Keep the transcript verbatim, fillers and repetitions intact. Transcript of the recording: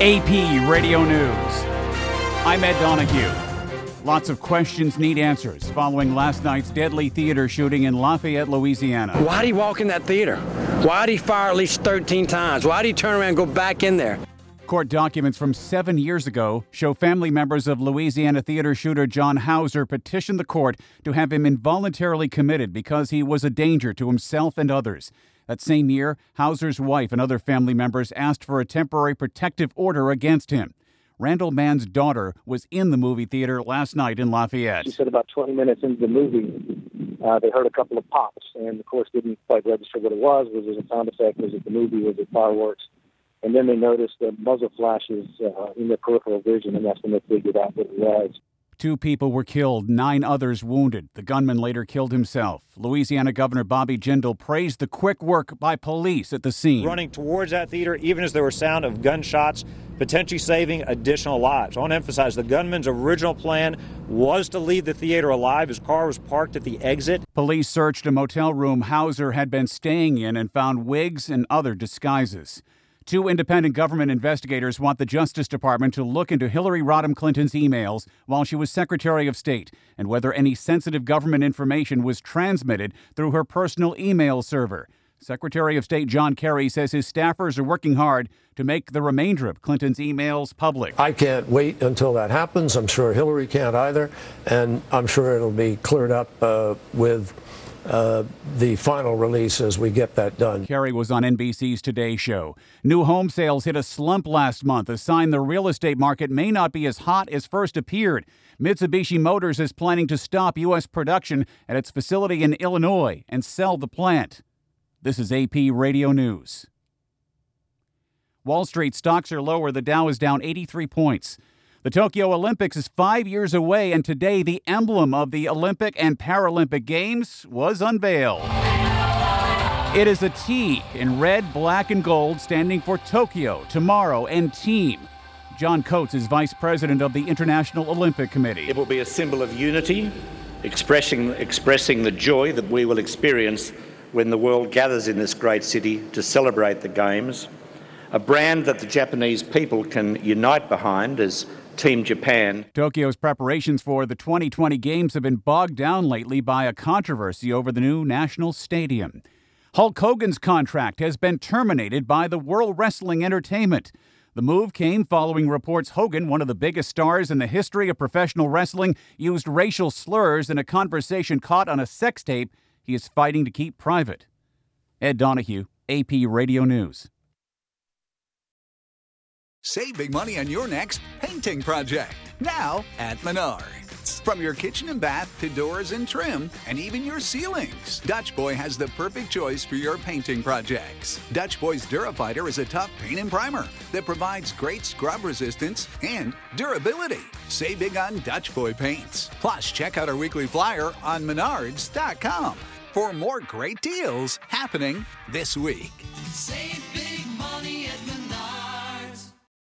A P Radio News. I'm Ed Donahue. Lots of questions need answers following last night's deadly theater shooting in Lafayette, Louisiana. Why did he walk in that theater? Why did he fire at least thirteen times? Why did he turn around and go back in there? Court documents from seven years ago show family members of Louisiana theater shooter John Hauser petitioned the court to have him involuntarily committed because he was a danger to himself and others. That same year, Hauser's wife and other family members asked for a temporary protective order against him. Randall Mann's daughter was in the movie theater last night in Lafayette. She said about twenty minutes into the movie, uh, they heard a couple of pops, and of course didn't quite register what it was. Was it a sound effect? Was it the movie? Was it fireworks? And then they noticed the muzzle flashes uh, in their peripheral vision, and that's when they figured out what it was. Two people were killed, nine others wounded. The gunman later killed himself. Louisiana Governor Bobby Jindal praised the quick work by police at the scene. Running towards that theater, even as there were sound of gunshots, potentially saving additional lives. I want to emphasize the gunman's original plan was to leave the theater alive. His car was parked at the exit. Police searched a motel room Hauser had been staying in and found wigs and other disguises. Two independent government investigators want the Justice Department to look into Hillary Rodham Clinton's emails while she was Secretary of State and whether any sensitive government information was transmitted through her personal email server. Secretary of State John Kerry says his staffers are working hard to make the remainder of Clinton's emails public. I can't wait until that happens. I'm sure Hillary can't either. And I'm sure it'll be cleared up uh, with Uh, the final release as we get that done. Kerry was on N B C's Today Show. New home sales hit a slump last month, a sign the real estate market may not be as hot as first appeared. Mitsubishi Motors is planning to stop U S production at its facility in Illinois and sell the plant. This is A P Radio News. Wall Street stocks are lower. The Dow is down eighty-three points. The Tokyo Olympics is five years away, and today the emblem of the Olympic and Paralympic Games was unveiled. It is a T in red, black, and gold standing for Tokyo, tomorrow, and team. John Coates is vice president of the International Olympic Committee. It will be a symbol of unity, expressing, expressing the joy that we will experience when the world gathers in this great city to celebrate the Games. A brand that the Japanese people can unite behind as Team Japan. Tokyo's preparations for the twenty twenty Games have been bogged down lately by a controversy over the new national stadium. Hulk Hogan's contract has been terminated by the World Wrestling Entertainment. The move came following reports Hogan, one of the biggest stars in the history of professional wrestling, used racial slurs in a conversation caught on a sex tape he is fighting to keep private. Ed Donahue, A P Radio News. Save big money on your next painting project, now at Menards. From your kitchen and bath to doors and trim, and even your ceilings, Dutch Boy has the perfect choice for your painting projects. Dutch Boy's Durafighter is a tough paint and primer that provides great scrub resistance and durability. Save big on Dutch Boy paints. Plus, check out our weekly flyer on menards dot com for more great deals happening this week. Save big